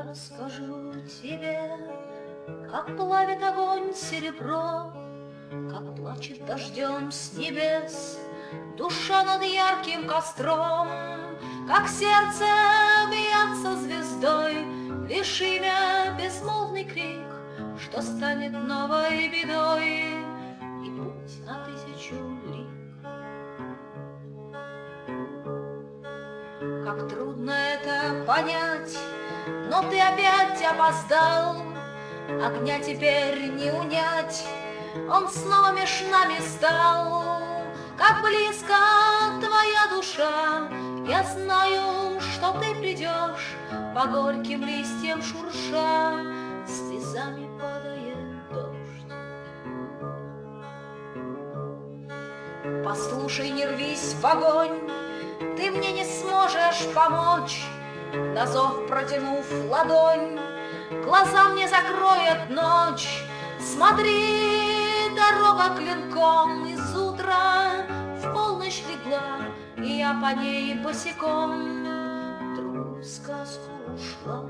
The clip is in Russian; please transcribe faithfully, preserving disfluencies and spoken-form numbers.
расскажу тебе, как плавит огонь серебро, как плачет дождем с небес душа над ярким костром, как сердце бьется звездой, лишь имя безмолвный крик, что станет новой бедой и путь на тысячу лик. Как трудно это понять, но ты опять опоздал, огня теперь не унять, он снова меж нами стал. Как близко твоя душа, я знаю, что ты придешь, по горьким листьям шурша, слезами падает дождь. Послушай, не рвись в огонь, ты мне не сможешь помочь, на зов протянув ладонь, глаза мне закроет ночь. Смотри, дорога клинком из утра в полночь легла, и я по ней босиком в другую сказку ушла.